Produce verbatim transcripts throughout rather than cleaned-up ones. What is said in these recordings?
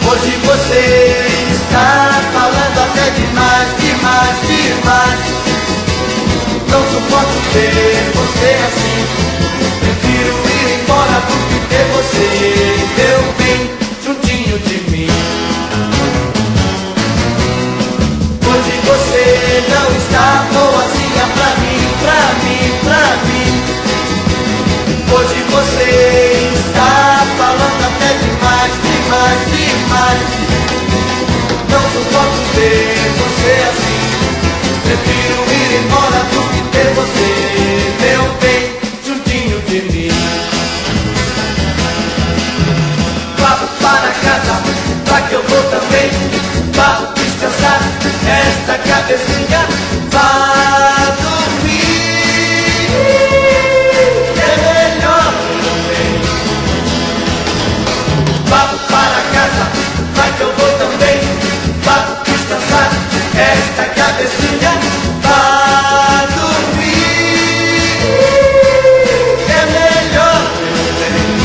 Hoje você está falando até demais, demais, demais. Não suporto ver você assim. Prefiro ir embora do que ter você, meu bem, juntinho de mim. Hoje você não está boazinha pra mim, pra mim, pra mim. Hoje você está falando até demais, demais, demais. Não suporto ver você assim. Prefiro ir embora do que ter você, meu bem, juntinho de mim. Vá para casa, vá que eu vou também. Vá descansar esta cabecinha. Vá dormir, é melhor também. Vá para casa, vá que eu vou também. Vá descansar esta cabecinha. Vá dormir, é melhor também.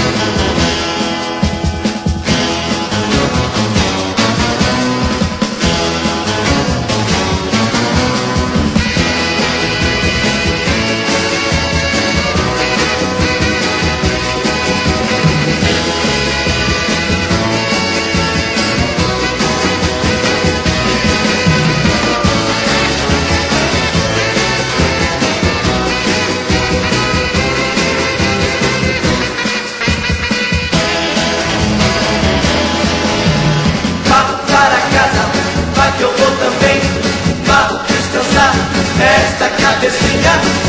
Eu vou também, vá descansar esta cabecinha.